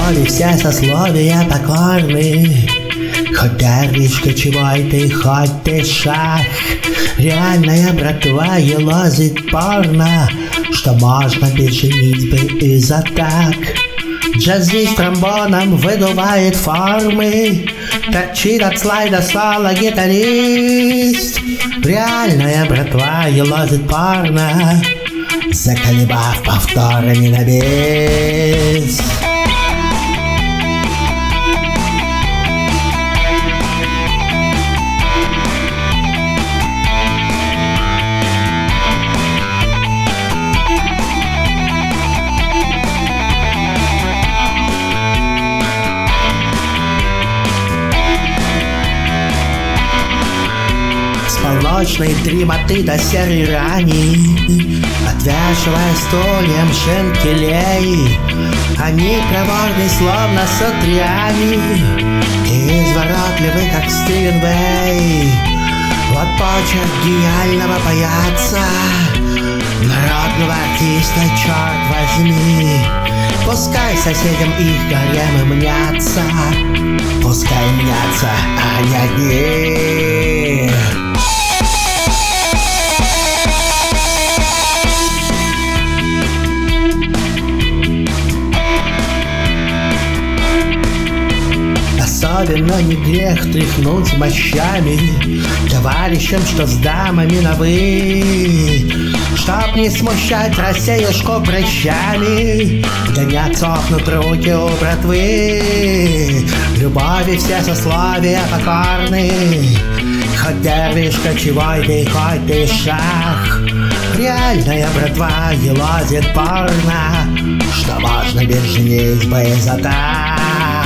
любови все сословия покорны. Хоть дервиш кочевой ты, хоть ты шах, реальная братва елозит порно, что можно без женитьбы из-за так. Джазист тромбоном выдувает формы, торчит от слайда соло гитарист. Реальная братва елозит порно, заколебав повторами на бис. Полночной дремоты до серой рани, отвешивая стульям шинкелей, они проворны, словно сатриани, и изворотливы, как Стивен Вэй. Вот почерк гениального паяца, народного артиста, черт возьми. Пускай соседям их гаремы мнятся, пускай мнятся, а не одни. Особенно не грех тряхнуть мощами товарищам, что с дамами на «вы». Чтоб не смущать рассеюшку прыщами, да не отсохнут руки у братвы. Любови все сословия покорны, хоть дервиш кочевой ты, хоть ты шах. Реальная братва елозит порно, что можно без женитьбы за так.